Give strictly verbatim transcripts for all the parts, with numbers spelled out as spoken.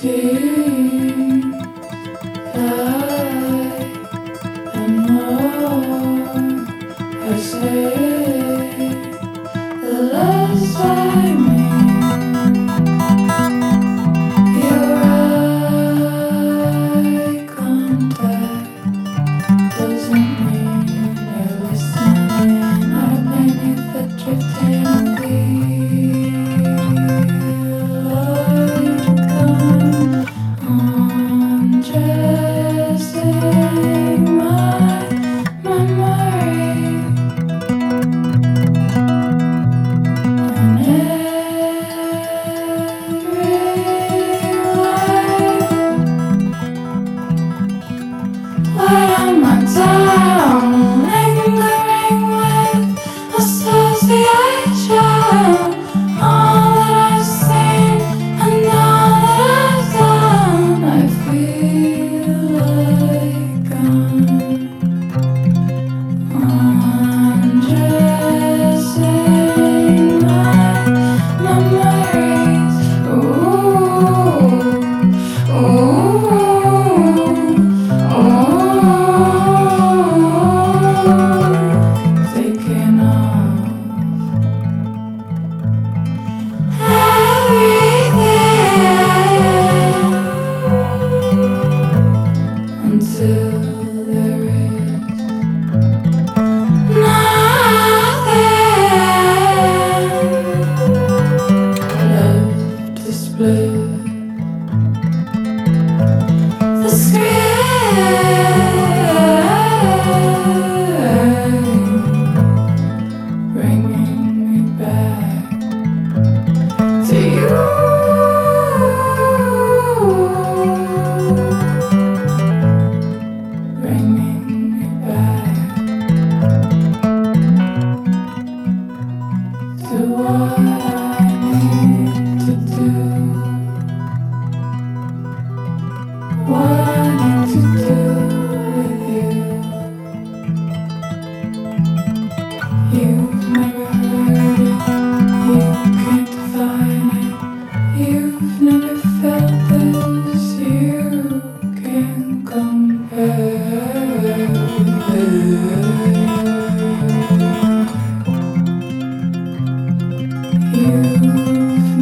seems like the more I say, the less I mean. Your eye contact doesn't mean you're listening. I blame you for drifting undressing my memory, and every light on my town, lingering with association. All that I've seen and all that I've done, I feel like I'm undressing my memories. Ooh, ooh, ooh, taking off until there is nothing left to split. The screen bringing me back to you. Bringing me back to what I need to do, what I need to do with you. You've never heard it, you can't define it. You've never felt this, you can't compare. You've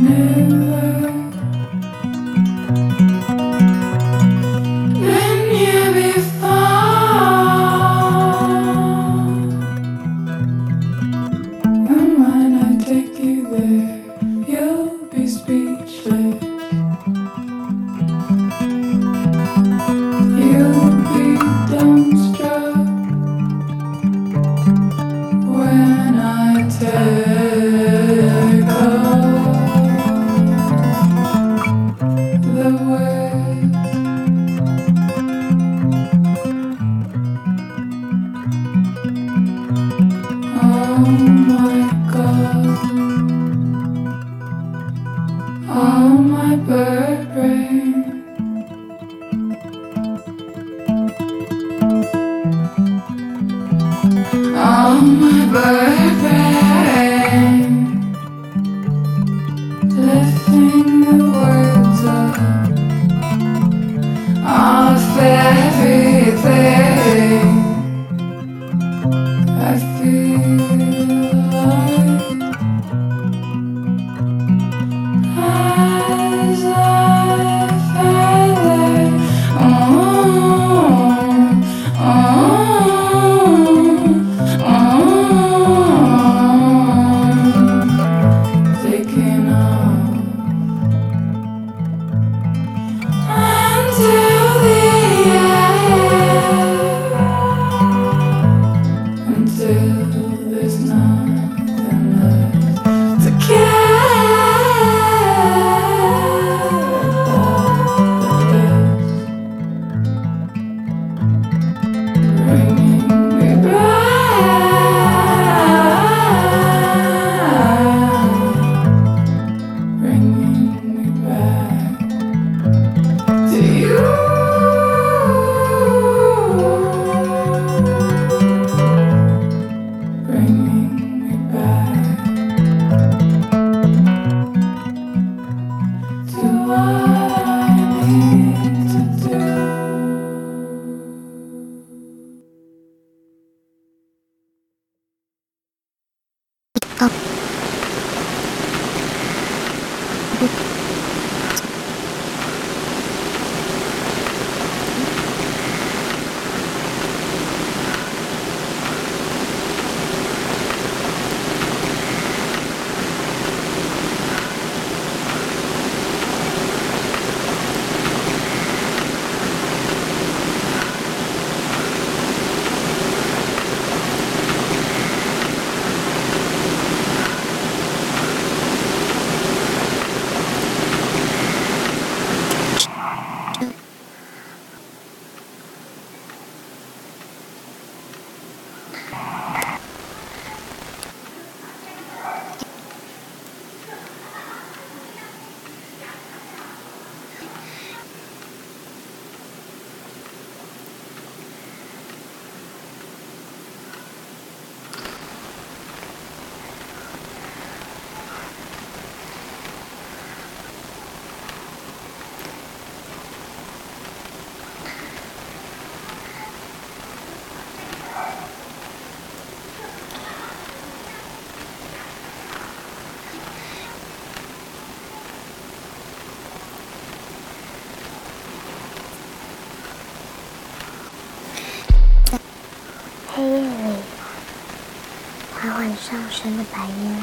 黑夜里，缓缓上升的白烟，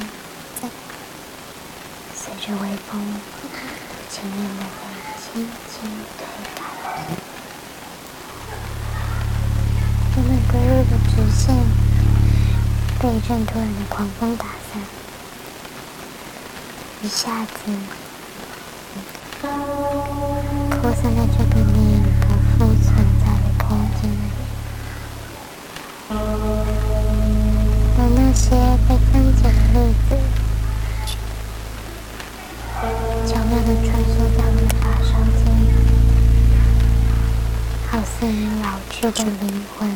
随着微风轻盈的被轻轻推开。原本归路的直线被一阵突然的狂风打散，一下子扩散在这个你不复存在的空间里。而那些被分解的粒子，巧妙地穿梭在我的发梢间，好似你老去的灵魂，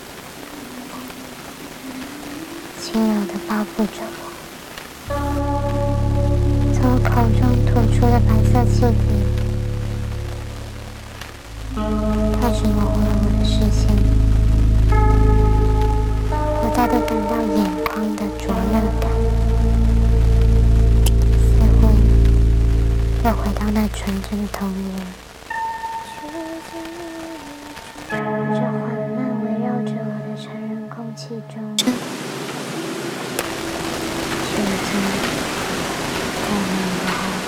轻柔地包覆着我。从我口中吐出的白色气体，开始模糊了我的视线。我再度感到眼眶的灼热感，似乎又回到那纯真的童年。这缓慢围绕着我的成人空气中，却已经带满了爱。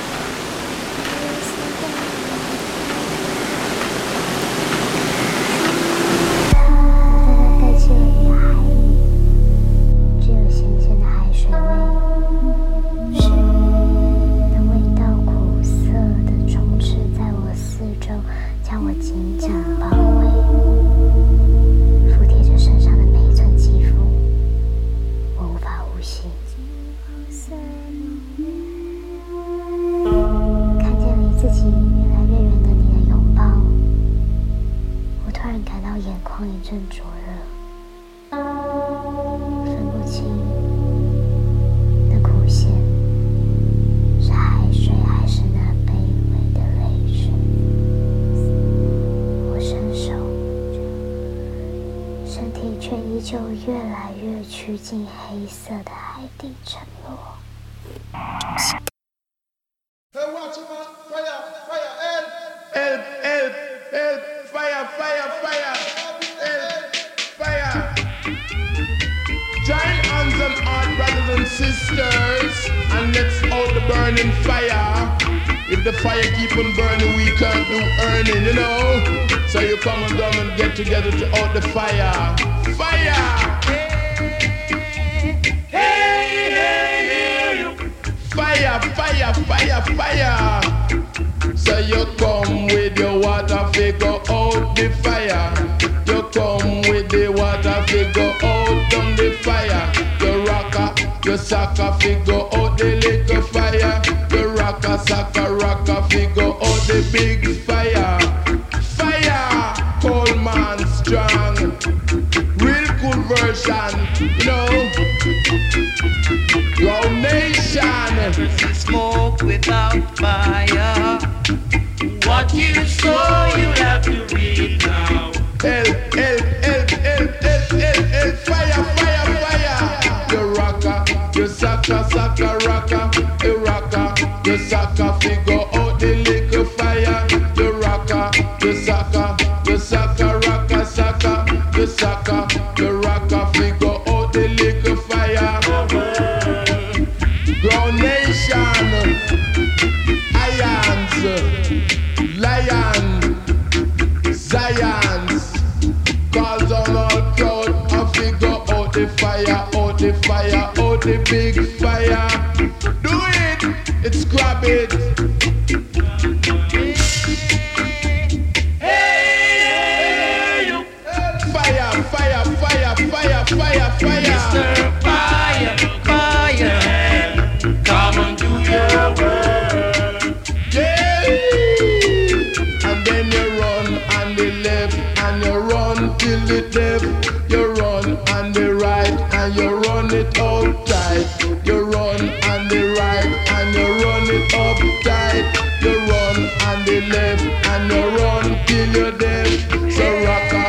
就越来越趋近黑色的海底沉落。 Hey, watch it, man! Fire! Fire! Help! Help! Help! Help! Fire! Fire! Fire! Help! Fire! Join hands and heart, brothers and sisters, and let's out the burning fire. If the fire keep on burning, we can't do earning, you know. So you come and down and get together to out the fire. Fire! Hey, hey, hey! Fire, fire, fire, fire! So you come with your water, figure out the fire. You come with the water, figure out on the fire. You rocker, you sucker, figure out the little fire. You rocker, sucker, rocker, figure out the big fire. Fire, cold man strong. Real cool version, you know. Grow nation. This is smoke without fire. What you sow, you have to reap now. Help, help, help, help, help, help, help. Fire, fire, fire. You rocker, you sucker, sucker. sucker rocker, the rocker, the sucker figure out the little fire. The rocker, the sucker, the sucker rocker, sucker, the sucker, the rocker figure out the little fire. Ground nation, ions, lion, Zions, calls on all crowd and figure out the fire, out the fire, out the big fire. Do it, it's grab it. Hey, you. Fire, fire, fire, fire, fire, fire. Mister Fire, fire, come and do your work. Yeah. And then you run on the left and you run till the left. You run on the right and you run it up tight. You run on the right and you run it up tight. You run on the left and you run till you're dead. So rocker.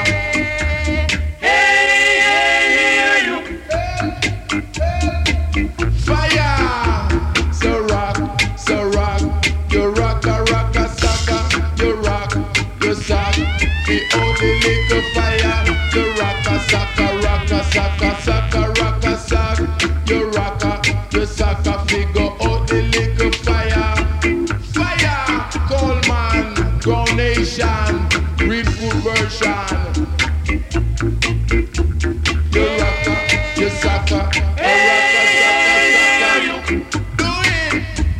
Fire! So rock, so rock, you rock a rock a sucker, you rock, you suck, the only little fire, you rock a sucker, rock a sucker, sucker, rock a suck, you rock a, you sucker, figure out the little fire. Fire! Coleman, Ground Nation, read full version. You rock a, you sucker, you rock a sucker, sucker. Do it!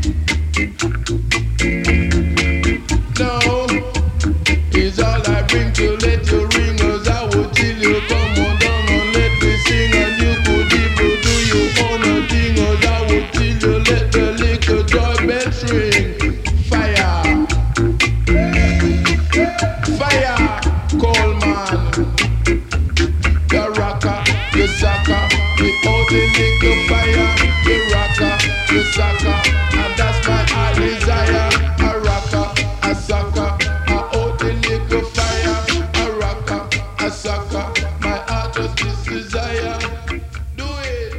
No, is all I bring to let you ring. As I would till you come on down and let me sing. And you could even do your own thing. As I would till you let the little joy bells ring. Fire! Fire! Coleman! The rocker, the sucker, the only little fire. The rocker, the sucker, and that's my heart desire. A rocker, a sucker, a only little fire. A rocker, a sucker, my heart just this desire. Do it.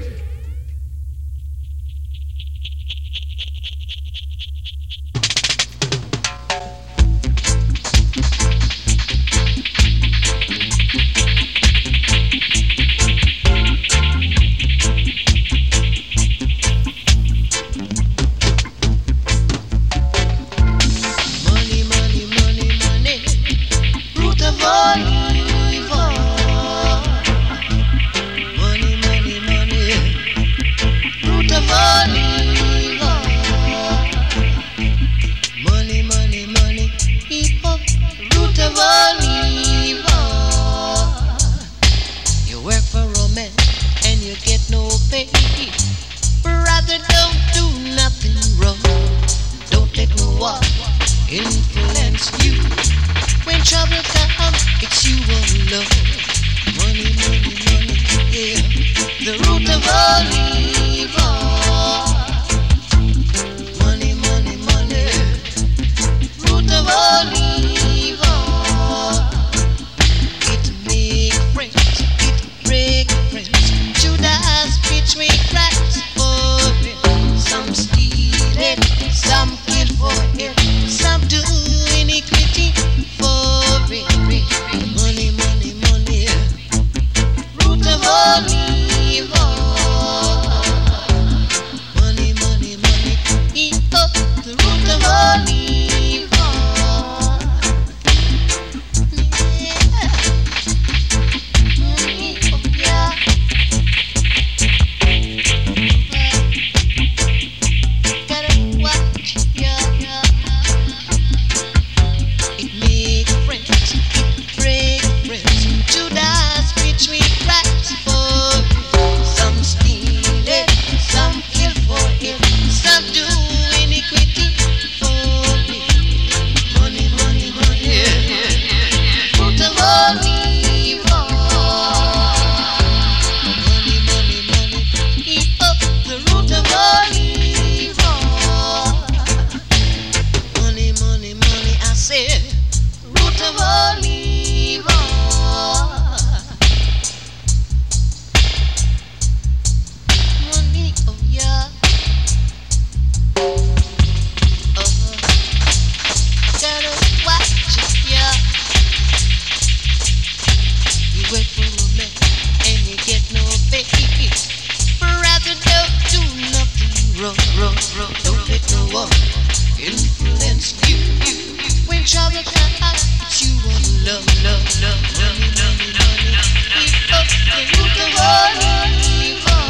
road, road. Don't let no one influence you. When trouble comes, you want love, love, love, love, love, love, love. Keep up the root of all evil.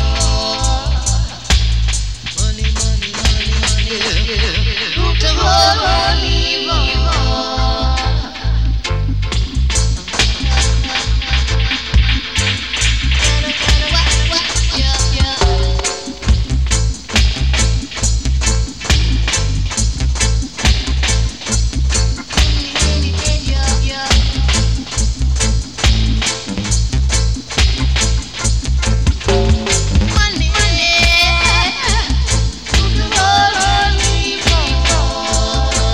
Money, money, money, money. Root of all evil. Money, money,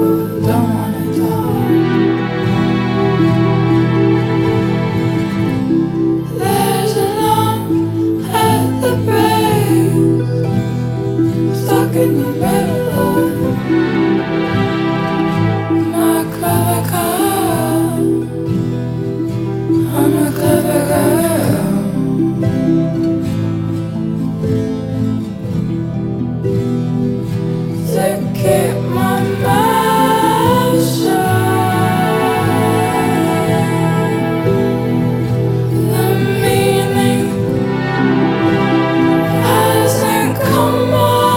don't wanna talk. There's a lump at the base, stuck in the middle. My clever girl, I'm a clever girl. To keep my mouth shut, the meaning hasn't come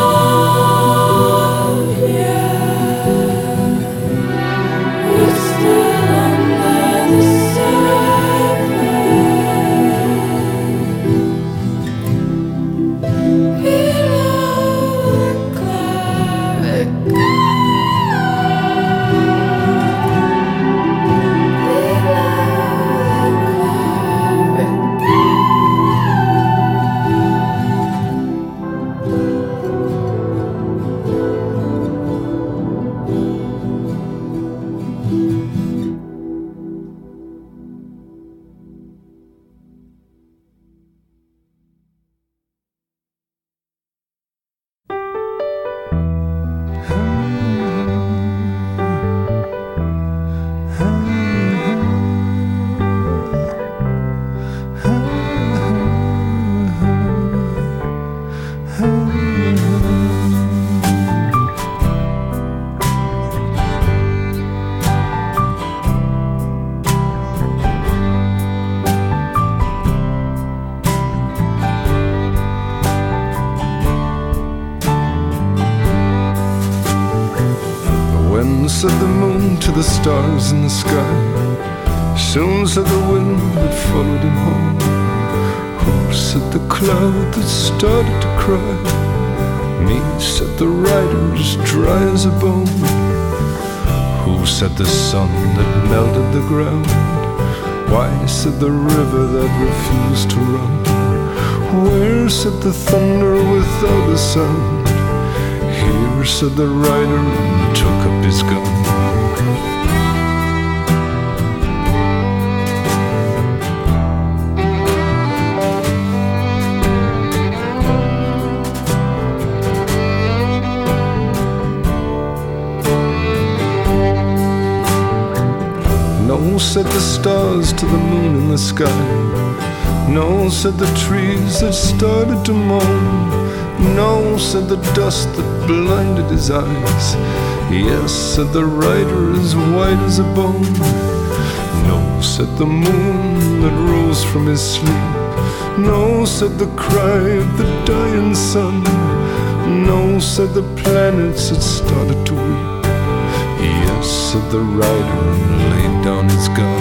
out yet. It's still under the surface, below the clavicle. When said the moon to the stars in the sky, soon said the wind that followed him home. Who said the cloud that started to cry? Me said the rider as dry as a bone. Who said the sun that melted the ground? Why said the river that refused to run? Where said the thunder without a sound? Here said the rider and took up his gun. No, said the stars to the moon in the sky. No, said the trees that started to moan. No, said the dust that blinded his eyes. Yes, said the rider as white as a bone. No, said the moon that rose from his sleep. No, said the cry of the dying sun. No, said the planets had started to weep. Yes, said the rider and laid down his gun.